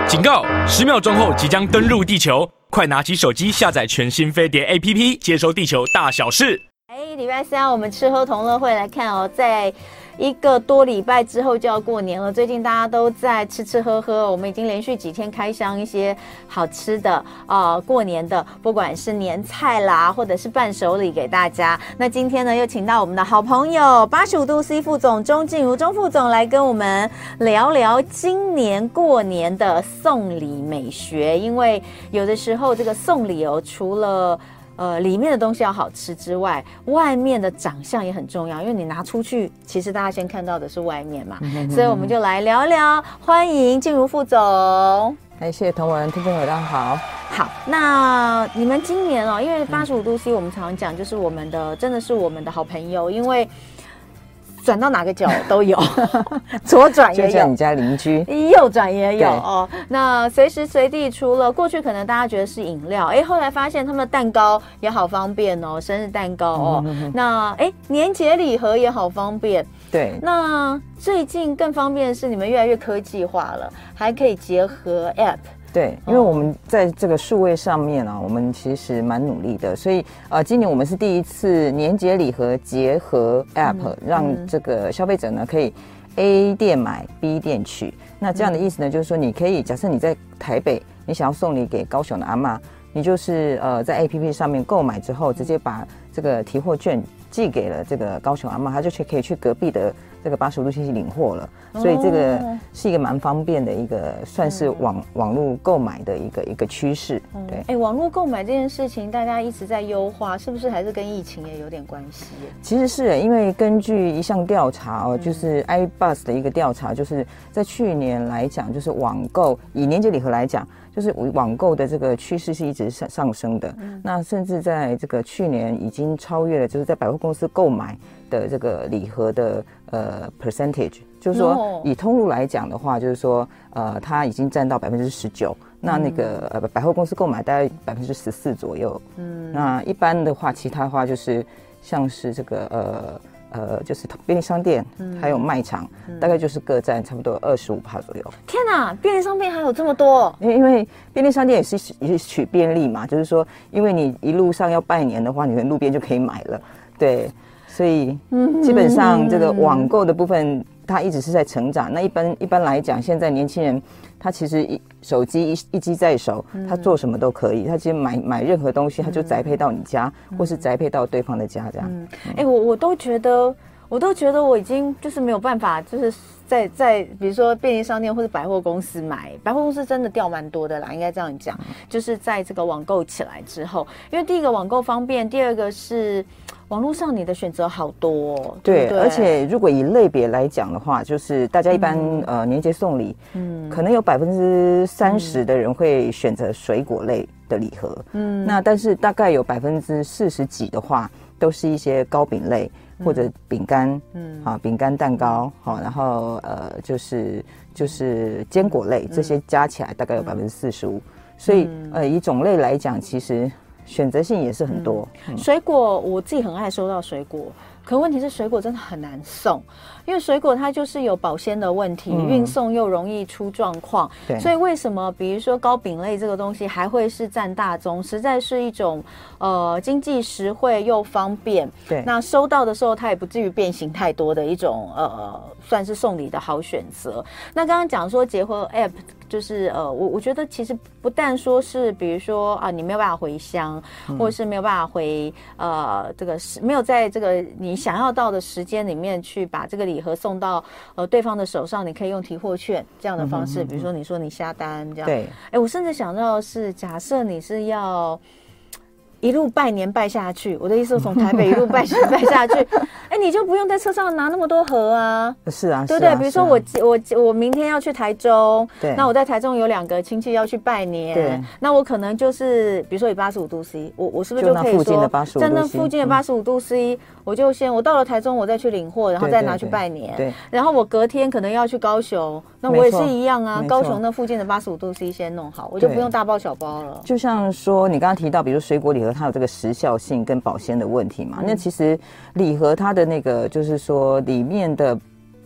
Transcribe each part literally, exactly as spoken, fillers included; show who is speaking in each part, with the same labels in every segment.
Speaker 1: 警告！十秒钟后即将登陆地球，快拿起手机下载全新飞碟 A P P， 接收地球大小事。
Speaker 2: 哎，礼拜三我们吃喝同乐会来看哦，在一个多礼拜之后就要过年了，最近大家都在吃吃喝喝，我们已经连续几天开箱一些好吃的啊、呃，过年的，不管是年菜啦，或者是伴手礼给大家。那今天呢，又请到我们的好朋友八十五度 C 副总钟静茹钟副总来跟我们聊聊今年过年的送礼美学，因为有的时候这个送礼哦，除了呃，里面的东西要好吃之外，外面的长相也很重要，因为你拿出去，其实大家先看到的是外面嘛，嗯、所以我们就来聊聊。欢迎静茹副总。
Speaker 3: 哎，谢谢同文，听众朋友大家好。
Speaker 2: 好，那你们今年哦，因为八十五度 C 我们常常讲，就是我们的真的是我们的好朋友，因为转到哪个角都有，左转也有，
Speaker 3: 就像你家邻居，
Speaker 2: 右转也有哦。那随时随地，除了过去可能大家觉得是饮料，哎，后来发现他们的蛋糕也好方便哦，生日蛋糕哦。嗯、哼哼那哎，年节礼盒也好方便。
Speaker 3: 对。
Speaker 2: 那最近更方便的是，你们越来越科技化了，还可以结合 App。
Speaker 3: 对，因为我们在这个数位上面啊，我们其实蛮努力的，所以呃，今年我们是第一次年节礼盒结合 App，、嗯、让这个消费者呢可以 A 店买 B 店取。那这样的意思呢，就是说你可以假设你在台北，你想要送礼给高雄的阿嬷，你就是呃在 A P P 上面购买之后，直接把这个提货券寄给了这个高雄阿嬷，他就去可以去隔壁的这个八十五度 C 领货了，所以这个是一个蛮方便的一个，算是网网络购买的一个一个趋势。对，
Speaker 2: 哎，网络购买这件事情，大家一直在优化，是不是还是跟疫情也有点关系？
Speaker 3: 其实是因为根据一项调查哦，就是 iBuzz 的一个调查，就是在去年来讲，就是网购以年节礼盒来讲，就是网购的这个趋势是一直上上升的。嗯、那甚至在这个去年已经超越了，就是在百货公司购买的这个礼盒的呃 percentage， 就是说以通路来讲的话，就是说呃它已经占到百分之十九，那那个呃百货公司购买大概百分之十四左右。嗯，那一般的话，其他的话就是像是这个呃。呃，就是便利商店，嗯、还有卖场，嗯、大概就是各占差不多二十五趴左右。
Speaker 2: 天哪，便利商店还有这么多？
Speaker 3: 因为因为便利商店也是也是取便利嘛，就是说，因为你一路上要拜年的话，你在路边就可以买了，对，所以基本上这个网购的部分，它一直是在成长。那一般一般来讲，现在年轻人他其实一手机一一机在手，他做什么都可以，他其实买买任何东西，他就宅配到你家，嗯、或是宅配到对方的家这样。哎、嗯
Speaker 2: 嗯欸，我我都觉得，我都觉得我已经就是没有办法，就是在在比如说便利商店或者百货公司买，百货公司真的掉蛮多的啦，应该这样讲，嗯、就是在这个网购起来之后，因为第一个网购方便，第二个是网络上你的选择好多、哦，对, 对, 对，
Speaker 3: 而且如果以类别来讲的话，就是大家一般、嗯、呃年节送礼，嗯，可能有百分之三十的人会选择水果类的礼盒，嗯，那但是大概有百分之四十几的话，都是一些糕饼类或者饼干，嗯，啊，饼干蛋糕，好，然后呃就是就是坚果类，这些加起来大概有百分之四十五，所以呃以种类来讲，其实选择性也是很多。
Speaker 2: 嗯嗯、水果我自己很爱收到水果，可问题是水果真的很难送，因为水果它就是有保鲜的问题，嗯、运送又容易出状况。所以为什么比如说糕饼类这个东西还会是占大宗？实在是一种呃经济实惠又方便。
Speaker 3: 对，
Speaker 2: 那收到的时候它也不至于变形太多的一种呃算是送礼的好选择。那刚刚讲说结合 App。就是呃，我我觉得其实不但说是，比如说啊，你没有办法回乡，嗯、或者是没有办法回呃这个没有在这个你想要到的时间里面去把这个礼盒送到呃对方的手上，你可以用提货券这样的方式，嗯、哼哼比如说你说你下单这样，
Speaker 3: 对，
Speaker 2: 哎，我甚至想到的是，假设你是要一路拜年拜下去，我的意思是从台北一路拜拜下去，哎，你就不用在车上拿那么多盒啊。
Speaker 3: 是啊，
Speaker 2: 对不对？
Speaker 3: 啊、
Speaker 2: 比如说我、啊、我我明天要去台中，
Speaker 3: 对，
Speaker 2: 那我在台中有两个亲戚要去拜年，
Speaker 3: 对，
Speaker 2: 那我可能就是比如说以八十五度 C， 我我是不是就可以说在那附近的八十五度 C，、嗯、我就先我到了台中，我再去领货，然后再拿去拜年，
Speaker 3: 对，对对
Speaker 2: 然后我隔天可能要去高雄，那我也是一样啊，高雄那附近的八十五度 C 先弄好，我就不用大包小包了。
Speaker 3: 就像说你刚刚提到，比如水果礼盒，它有这个时效性跟保鲜的问题嘛，嗯、那其实礼盒它的那个就是说里面的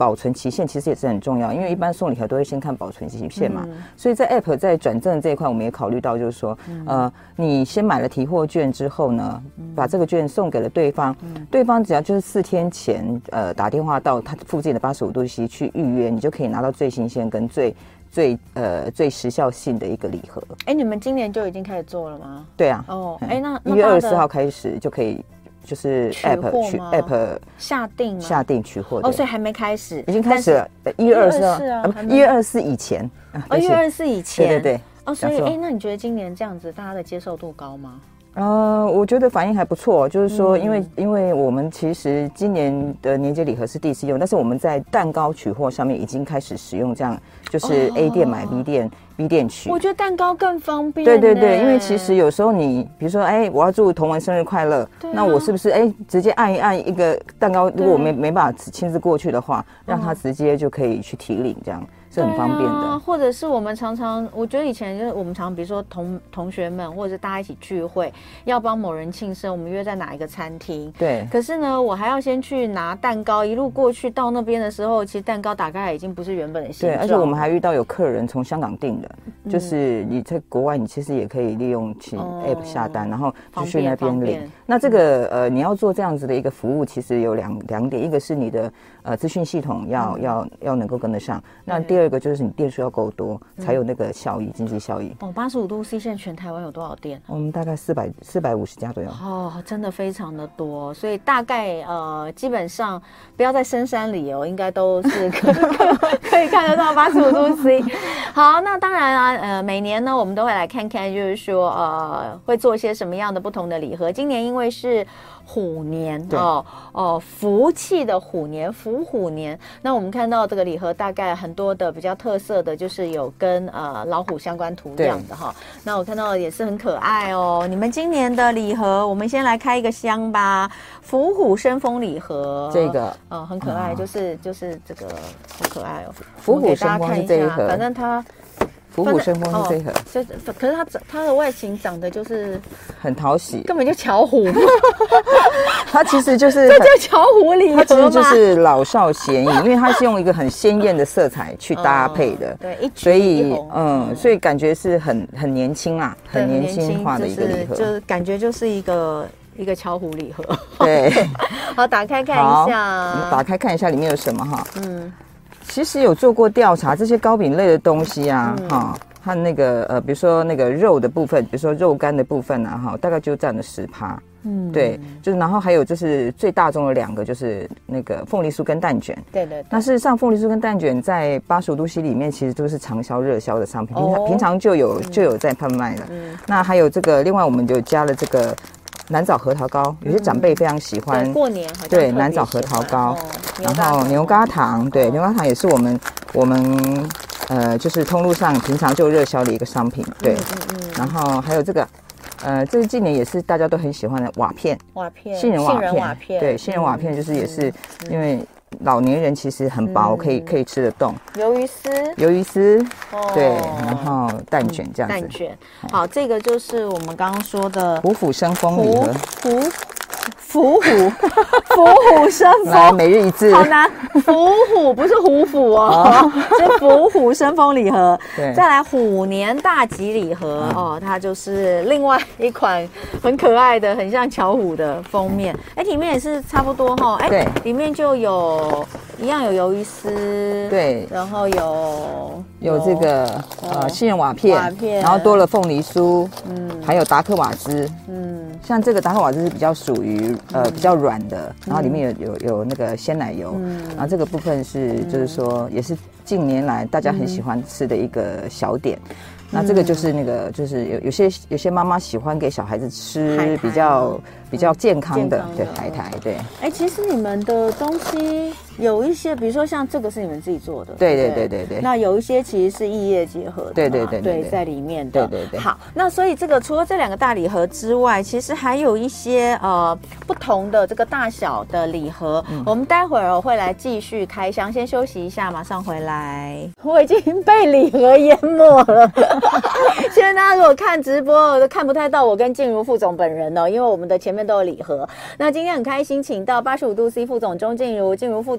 Speaker 3: 保存期限其实也是很重要，因为一般送礼盒都会先看保存期限嘛，嗯、所以在 App 在转赠这一块，我们也考虑到就是说，嗯、呃，你先买了提货券之后呢，嗯、把这个券送给了对方，嗯、对方只要就是四天前呃打电话到他附近的八十五度 C 去预约，你就可以拿到最新鲜跟最最呃最时效性的一个礼盒。
Speaker 2: 哎，你们今年就已经开始做了吗？
Speaker 3: 对啊。
Speaker 2: 哦，哎，那
Speaker 3: 一月二十四号开始就可以。就是 app 取 app
Speaker 2: 下定吗？
Speaker 3: 下定取货
Speaker 2: 哦，所以还没开始，
Speaker 3: 已经开始了。一月二十四啊，一月二十四以前。
Speaker 2: 哦，一月二十四以前，
Speaker 3: 对对对。
Speaker 2: 哦，所以哎，那你觉得今年这样子大家的接受度高吗？
Speaker 3: 呃，我觉得反应还不错，就是说，因为、嗯、因为我们其实今年的年节礼盒是第一次用，但是我们在蛋糕取货上面已经开始使用这样，就是 A 店买 B 店、哦、B 店取。
Speaker 2: 我觉得蛋糕更方便。
Speaker 3: 对对对，因为其实有时候你比如说，哎，我要祝同文生日快乐，啊、那我是不是哎直接按一按一个蛋糕？如果我没没办法亲自过去的话，让他直接就可以去提领这样。是很方便的、
Speaker 2: 啊，或者是我们常常，我觉得以前就是我们常比如说同同学们或者是大家一起聚会，要帮某人庆生，我们约在哪一个餐厅，
Speaker 3: 对。
Speaker 2: 可是呢，我还要先去拿蛋糕，一路过去到那边的时候，其实蛋糕打开来已经不是原本的形状。
Speaker 3: 对，而且我们还遇到有客人从香港订的，嗯、就是你在国外，你其实也可以利用去 App 下单，哦、然后就去那边领。那这个呃，你要做这样子的一个服务，其实有两两点，一个是你的呃资讯系统要、嗯、要要能够跟得上，那第二个就是你店数要够多，才有那个效益，嗯、经济效益。
Speaker 2: 哦，八十五度 C 现在全台湾有多少店？
Speaker 3: 我们大概四百四百五十家左右。
Speaker 2: 哦，真的非常的多，所以大概呃，基本上不要在深山里哦，应该都是可可以看得到八十五度 C。好，那当然啊，呃，每年呢，我们都会来看看，就是说呃，会做一些什么样的不同的礼盒。今年因为是虎年哦哦，福气的虎年，福虎年。那我们看到这个礼盒，大概很多的比较特色的，就是有跟呃老虎相关图样的哈。那我看到也是很可爱哦。你们今年的礼盒，我们先来开一个箱吧。福虎生风礼盒，
Speaker 3: 这个
Speaker 2: 呃很可爱，哦、就是就是这个好可爱哦。
Speaker 3: 福虎生风是这一盒，
Speaker 2: 反正它。
Speaker 3: 福虎生风是这一盒，
Speaker 2: 就、哦、可是它它的外形长得就是
Speaker 3: 很讨喜，
Speaker 2: 根本就巧虎。
Speaker 3: 它其实就是
Speaker 2: 这叫巧虎礼盒吗？
Speaker 3: 它其实就是老少咸宜，因为它是用一个很鲜艳的色彩去搭配的，
Speaker 2: 嗯、对，一
Speaker 3: 所以嗯，所以感觉是很很年轻啦，很年轻化的一个礼盒，
Speaker 2: 就是、就是感觉就是一个一个巧虎礼盒。
Speaker 3: 对，
Speaker 2: 好，打开看一下，
Speaker 3: 我们打开看一下里面有什么哈。嗯。其实有做过调查，这些糕饼类的东西啊，哈、嗯，和那个呃，比如说那个肉的部分，比如说肉干的部分啊，哈，大概就占了十趴。嗯，对，就是然后还有就是最大宗的两个，就是那个凤梨酥跟蛋卷。
Speaker 2: 对 对, 对。
Speaker 3: 那事实上，凤梨酥跟蛋卷在八十五度 C 里面其实都是长销热销的商品，平常、哦、平常就有就有在贩卖的。嗯。那还有这个，另外我们就加了这个。南枣核桃糕，有些长辈非常喜欢。
Speaker 2: 对，过年好像
Speaker 3: 对南枣核桃糕，哦、然后牛轧糖，对、哦、牛轧糖也是我们我们呃就是通路上平常就热销的一个商品，对。嗯嗯嗯然后还有这个，呃，这今年也是大家都很喜欢的瓦片，
Speaker 2: 瓦片，
Speaker 3: 杏仁瓦片，
Speaker 2: 瓦片
Speaker 3: 对，杏仁瓦片就是也是因为。老年人其实很薄，嗯、可以可以吃得动。
Speaker 2: 鱿鱼丝，
Speaker 3: 鱿鱼丝，哦、对，然后蛋卷这样子。
Speaker 2: 蛋卷，好，这个就是我们刚刚说的
Speaker 3: 虎虎生风礼盒。
Speaker 2: 虎虎虎虎虎生风，
Speaker 3: 来每日一字，
Speaker 2: 好难。虎虎不是虎虎哦，是虎虎生风礼盒。对，再来虎年大吉礼盒、嗯、哦，它就是另外一款很可爱的，很像巧虎的封面。哎，里面也是差不多哈。哎，对，里面就有一样有鱿鱼丝，
Speaker 3: 对，
Speaker 2: 然后有
Speaker 3: 有这个呃杏仁瓦片，瓦片，然后多了凤梨酥，嗯，还有达克瓦兹，嗯，像这个达克瓦兹是比较属于呃比较软的，然后里面有有有那个鲜奶油，嗯，然后这个部分是就是说也是近年来大家很喜欢吃的一个小点。那这个就是那个，就是有有些有些妈妈喜欢给小孩子吃比较比较健康的，对海苔，对。
Speaker 2: 哎，其实你们的东西有一些，比如说像这个是你们自己做的，
Speaker 3: 对对对对对。
Speaker 2: 那有一些其实是异业结合的，
Speaker 3: 对对对
Speaker 2: 对，在里面的，
Speaker 3: 对对对。
Speaker 2: 好，那所以这个除了这两个大礼盒之外，其实还有一些呃不同的这个大小的礼盒，嗯、我们待会儿会来继续开箱，先休息一下，马上回来。我已经被礼盒淹没了。现在大家如果看直播都看不太到我跟静茹副总本人哦，因为我们的前面都有礼盒。那今天很开心，请到八十五度 C 副总钟静茹，静茹副总。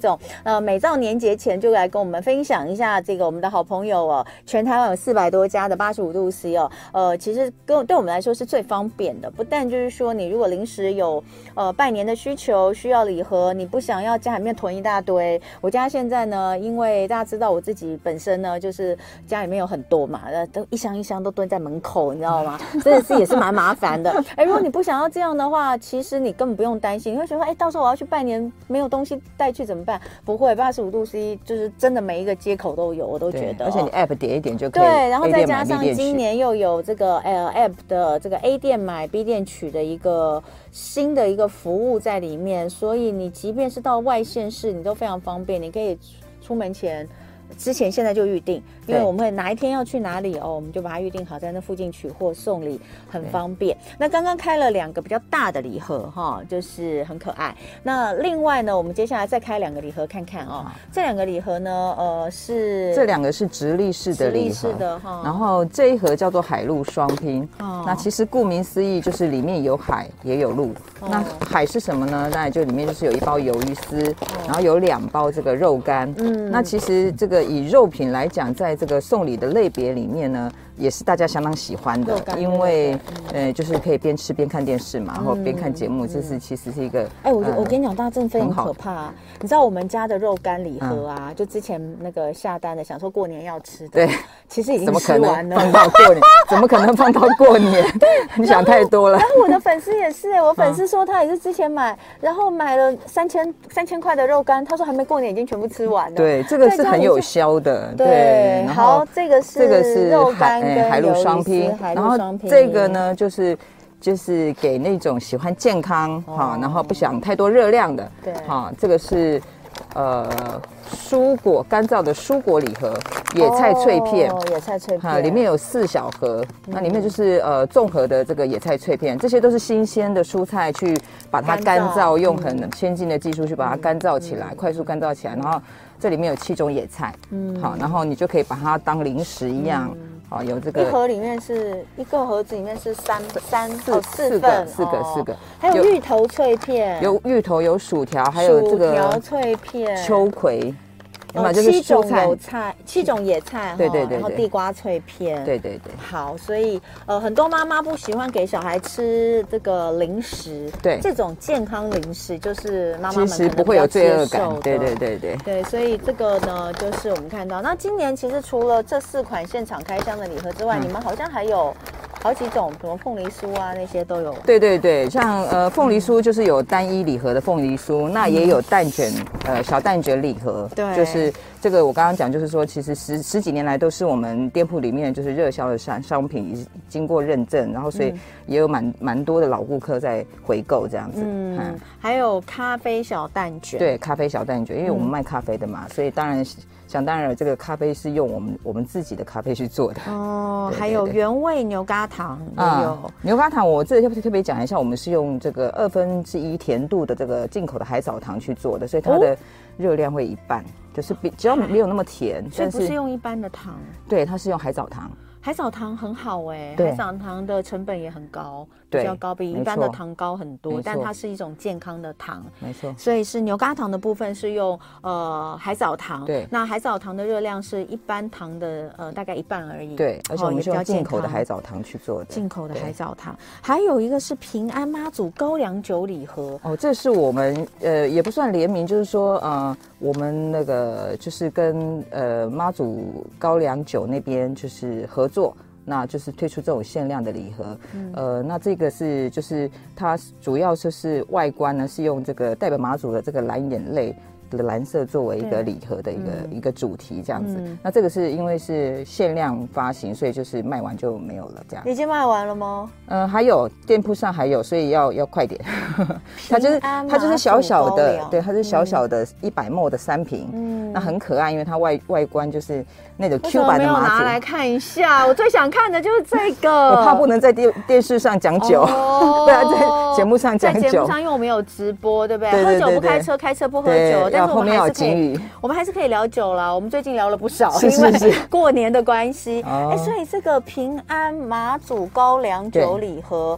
Speaker 2: 总，呃，每到年节前就来跟我们分享一下这个我们的好朋友哦，全台湾有四百多家的八十五度 C 哦，呃，其实跟对我们来说是最方便的，不但就是说你如果临时有呃拜年的需求，需要礼盒，你不想要家里面囤一大堆，我家现在呢，因为大家知道我自己本身呢，就是家里面有很多嘛，都一箱一箱都蹲在门口，你知道吗？真的是也是蛮麻烦的。哎，如果你不想要这样的话，其实你根本不用担心，你会觉得哎，到时候我要去拜年没有东西带去怎么办？不会，八十五度 C 就是真的每一个接口都有，我都觉得。
Speaker 3: 而且你 App 点一点就可以。
Speaker 2: 对，然后再加上今年又有这个呃 App 的这个 A 店买 B 店取的一个新的一个服务在里面，所以你即便是到外县市，你都非常方便，你可以出门前。之前现在就预定，因为我们会哪一天要去哪里哦，我们就把它预定好，在那附近取货送礼，很方便。那刚刚开了两个比较大的礼盒哈，就是很可爱。那另外呢，我们接下来再开两个礼盒看看哦。这两个礼盒呢，呃，是
Speaker 3: 这两个是直立式的礼盒，直立式的哈。然后这一盒叫做海陆双拼。哦。那其实顾名思义，就是里面有海也有陆。哦。那海是什么呢？那就里面就是有一包鱿鱼丝，哦、然后有两包这个肉干。嗯。那其实这个。以肉品来讲，在这个送礼的类别里面呢，也是大家相当喜欢的，因为呃，就是可以边吃边看电视嘛，然后边看节目，这是其实是一个。
Speaker 2: 哎，我我跟你讲，大家真的非常可怕。你知道我们家的肉干礼盒啊，就之前那个下单的，想说过年要吃的，
Speaker 3: 对，
Speaker 2: 其实已经吃完了。
Speaker 3: 放到过年，怎么可能放到过年？你想太多了。
Speaker 2: 然后我的粉丝也是，我粉丝说他也是之前买，然后买了三千三千块的肉干，他说还没过年已经全部吃完了。
Speaker 3: 对，这个是很有效的。
Speaker 2: 对，好，这个是
Speaker 3: 这个是
Speaker 2: 肉干跟
Speaker 3: 海陆双拼，然后这个呢就是就是给那种喜欢健康哈，然后不想太多热量的，
Speaker 2: 对，
Speaker 3: 哈，这个是呃蔬果干燥的蔬果礼盒，野菜脆片，
Speaker 2: 哦，野菜脆片，
Speaker 3: 哈，里面有四小盒，那里面就是呃综合的这个野菜脆片，这些都是新鲜的蔬菜，去把它干燥，用很先进的技术去把它干燥起来，快速干燥起来，然后。这里面有七种野菜，嗯，好，然后你就可以把它当零食一样，好，有这个
Speaker 2: 一盒里面是一个盒子里面是三三
Speaker 3: 四四个四个四个，
Speaker 2: 还有芋头脆片，
Speaker 3: 有芋头有薯条，还有这个
Speaker 2: 薯条脆片，
Speaker 3: 秋葵。
Speaker 2: 哦，七种有菜，七种野菜，
Speaker 3: 对对对，
Speaker 2: 然后地瓜脆片，
Speaker 3: 对对对。
Speaker 2: 好，所以呃，很多妈妈不喜欢给小孩吃这个零食，
Speaker 3: 对，
Speaker 2: 这种健康零食就是妈妈们
Speaker 3: 其实不会有罪恶感，对对对对
Speaker 2: 对，所以这个呢，就是我们看到，那今年其实除了这四款现场开箱的礼盒之外，嗯、你们好像还有。好几种，什么凤梨酥啊，那些都有。
Speaker 3: 对对对，像呃凤梨酥就是有单一礼盒的凤梨酥，那也有蛋卷，呃小蛋卷礼盒。
Speaker 2: 对，
Speaker 3: 就是这个我刚刚讲，就是说其实十十几年来都是我们店铺里面就是热销的商商品，经过认证，然后所以也有蛮蛮多的老顾客在回购这样子。嗯，
Speaker 2: 嗯还有咖啡小蛋卷。
Speaker 3: 对，咖啡小蛋卷，因为我们卖咖啡的嘛，嗯、所以当然。想当然，这个咖啡是用我们我们自己的咖啡去做的
Speaker 2: 哦。对对对还有原味牛轧糖也有、嗯、
Speaker 3: 牛轧糖，我这里特别特别讲一下，我们是用这个二分之一甜度的这个进口的海藻糖去做的，所以它的热量会一半，哦、就是比只要没有那么甜，
Speaker 2: 所以不是用一般的糖，
Speaker 3: 对，它是用海藻糖。
Speaker 2: 海藻糖很好哎、欸，海藻糖的成本也很高，比较高，比一般的糖高很多，但它是一种健康的糖，
Speaker 3: 没错。
Speaker 2: 所以是牛轧糖的部分是用呃海藻糖，
Speaker 3: 对，
Speaker 2: 那海藻糖的热量是一般糖的呃大概一半而已，
Speaker 3: 对，而且我们是用进口的海藻糖去做的，
Speaker 2: 进口的海藻糖。还有一个是平安妈祖高粱酒礼盒，
Speaker 3: 哦，这是我们呃也不算联名，就是说呃我们那个就是跟呃妈祖高粱酒那边就是合作。那就是推出这种限量的礼盒，嗯、呃，那这个是就是它主要就是外观呢是用这个代表妈祖的这个蓝眼泪的蓝色作为一个礼盒的一个、嗯、一个主题这样子。嗯、那这个是因为是限量发行，所以就是卖完就没有了这样。
Speaker 2: 已经卖完了吗？
Speaker 3: 呃，还有店铺上还有，所以要要快点。它就是它就是小小的，对，它是小小的一百 ml 的三瓶，嗯，那很可爱，因为它外外观就是那种 Q 版的妈祖。
Speaker 2: 为什么没有拿来看一下？我最想看的就是这个。
Speaker 3: 我怕不能在电电视上讲酒，哦、对啊，在节目上讲酒。
Speaker 2: 在节目上，因为我们有直播，对不对？对对对对喝酒不开车，开车不喝酒，但是我们还是可以，我们还是可以聊酒啦。我们最近聊了不少，
Speaker 3: 是是是，
Speaker 2: 因为过年的关系。哎、哦，所以这个平安妈祖高粱酒礼盒。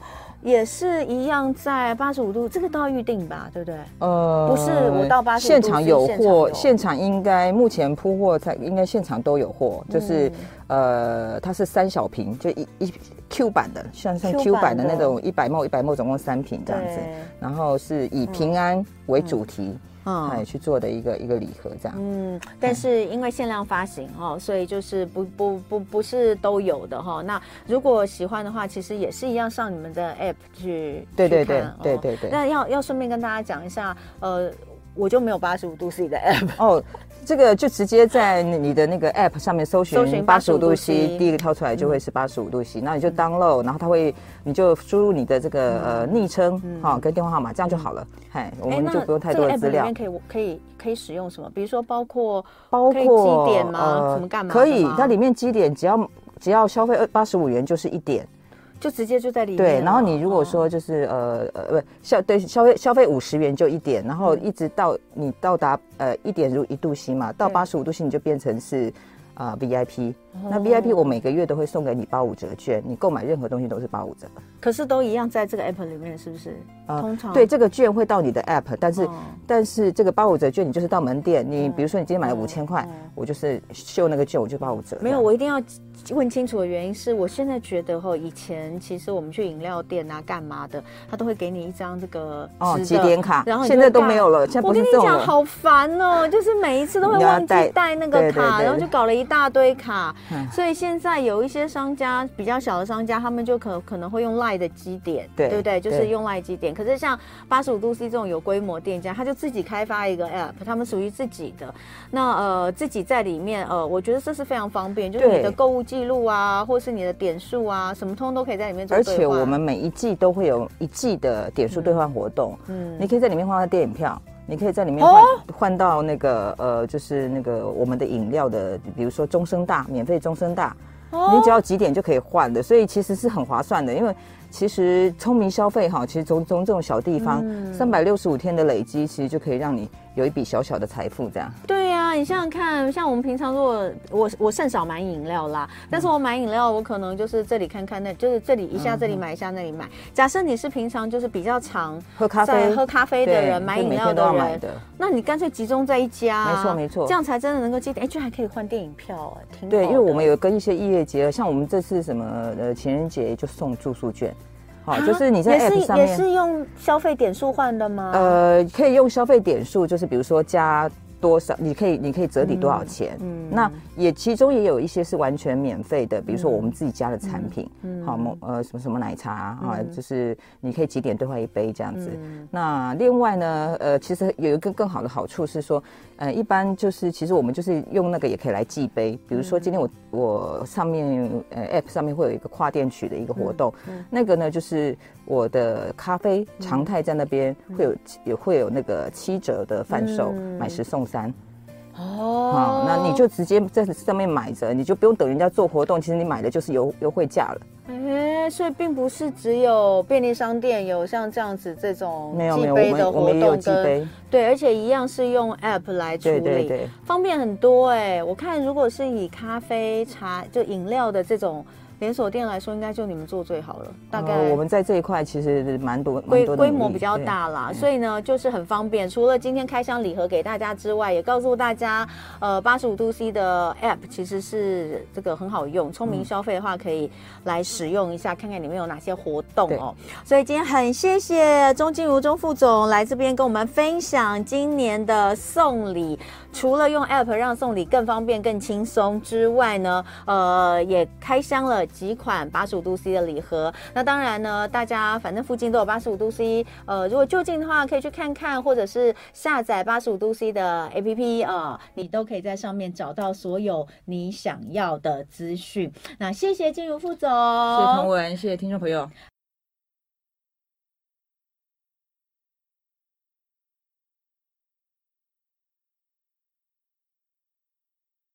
Speaker 2: 也是一样在八十五度，这个都要预定吧，对不对？
Speaker 3: 呃，
Speaker 2: 不是我到八十五度
Speaker 3: 现场有货，
Speaker 2: 现
Speaker 3: 现场应该目前铺货在应该现场都有货，就是、嗯、呃，它是三小瓶，就一一 Q 版的，像像 Q 版的那种一百 ml 一百 ml 总共三瓶这样子，然后是以平安为主题。嗯嗯，哎，去做的一个一个礼盒这样。嗯，
Speaker 2: 但是因为限量发行哦，所以就是不不不不是都有的哈。那如果喜欢的话，其实也是一样上你们的 app 去
Speaker 3: 对对对
Speaker 2: 去看
Speaker 3: 对对对。
Speaker 2: 那要要顺便跟大家讲一下，呃，我就没有八十五度 C 的 app
Speaker 3: 哦。这个就直接在你的那个 app 上面搜寻八十五度 C， 第一个跳出来就会是八十五度 C，、嗯、那你就 download，、嗯、然后它会，你就输入你的这个、嗯、呃昵称哈、嗯、跟电话号码，这样就好了。哎、嗯，我们就不用太多的资料。
Speaker 2: 这个 app 里面可以可以可以使用什么？比如说包括
Speaker 3: 包括
Speaker 2: 积点吗？呃、什么干嘛？
Speaker 3: 可以，它里面积点只要只要消费八十五元就是一点。
Speaker 2: 就直接就在里面。
Speaker 3: 对，然后你如果说就是、哦、呃呃不消对消费消费五十元就一点，然后一直到你到达呃一点如一度 C 嘛，到八十五度 C 你就变成是啊、呃、V I P、哦。那 V I P 我每个月都会送给你八五折券，你购买任何东西都是八五折。
Speaker 2: 可是都一样在这个 app 里面，是不是？呃、通常
Speaker 3: 对这个券会到你的 app， 但是、哦、但是这个八五折券你就是到门店，你比如说你今天买了五千块，我就是秀那个券我就八五折。
Speaker 2: 没有，我一定要问清楚的原因是我现在觉得哈，以前其实我们去饮料店啊干嘛的，他都会给你一张这个
Speaker 3: 哦集点卡，
Speaker 2: 然后
Speaker 3: 现在都没有了。现在不是这种了。
Speaker 2: 我跟你讲，好烦哦，就是每一次都会忘记带那个卡，对对对，然后就搞了一大堆卡。嗯、所以现在有一些商家比较小的商家，他们就可可能会用 LINE 的积点，对对不对？就是用 LINE 积点。可是像八十五度 C 这种有规模店家，他就自己开发一个 app， 他们属于自己的。那呃自己在里面呃，我觉得这是非常方便，就是你的购物记录啊。或是你的点数啊，什么通都可以在里面做兑换。
Speaker 3: 而且我们每一季都会有一季的点数兑换活动，嗯，你可以在里面换到电影票，你可以在里面换换、哦、到那个呃，就是那个我们的饮料的，比如说中生大免费中生大，哦、你只要几点就可以换的，所以其实是很划算的，因为。其实聪明消费哈，其实从从这种小地方，三百六十五天的累积，其实就可以让你有一笔小小的财富这样。
Speaker 2: 对呀、啊，你想想看，像我们平常如果我我甚少买饮料啦，但是我买饮料，我可能就是这里看看，那就是这里一下这里买一下那里买。假设你是平常就是比较常
Speaker 3: 喝咖啡、
Speaker 2: 喝咖啡的人，买饮料的人，
Speaker 3: 的
Speaker 2: 那你干脆集中在一家、啊，
Speaker 3: 没错没错，
Speaker 2: 这样才真的能够积点。哎，居然还可以换电影票，哎，挺好的。
Speaker 3: 对，因为我们有跟一些异业结合，像我们这次什么呃情人节就送住宿券。好，就是你在 app 上面
Speaker 2: 也是用消费点数换的吗？
Speaker 3: 呃，可以用消费点数，就是比如说加多少，你可以你可以折抵多少钱。嗯，那也其中也有一些是完全免费的，比如说我们自己家的产品，嗯，好，某呃什么什么奶茶啊，嗯、就是你可以几点兑换一杯这样子。嗯、那另外呢，呃，其实有一个更好的好处是说，呃，一般就是其实我们就是用那个也可以来寄杯，比如说今天我我上面呃 app 上面会有一个跨店取的一个活动，嗯嗯、那个呢就是我的咖啡常态在那边会有也会有那个七折的贩售，嗯、买十送三。哦，好，那你就直接在上面买着，你就不用等人家做活动，其实你买的就是优优惠价了。
Speaker 2: 哎，所以并不是只有便利商店有像这样子这种寄杯的活动，
Speaker 3: 我们也有寄杯，
Speaker 2: 对，而且一样是用 app 来处理，
Speaker 3: 对对对，
Speaker 2: 方便很多哎。我看如果是以咖啡、茶就饮料的这种连锁店来说，应该就你们做最好了。大概、
Speaker 3: 呃、我们在这一块其实蛮多，
Speaker 2: 规规模比较大啦，所以呢就是很方便。除了今天开箱礼盒给大家之外，也告诉大家，呃，八十五度 C 的 app 其实是这个很好用，聪明消费的话可以来使用一下，看看里面有哪些活动哦。所以今天很谢谢钟金如钟副总来这边跟我们分享今年的送礼。除了用 app 让送礼更方便、更轻松之外呢，呃，也开箱了几款八十五度 C 的礼盒。那当然呢，大家反正附近都有八十五度 C， 呃，如果就近的话，可以去看看，或者是下载八十五度 C 的 A P P 啊、呃，你都可以在上面找到所有你想要的资讯。那谢谢金如副总，
Speaker 3: 谢谢童文，谢谢听众朋友。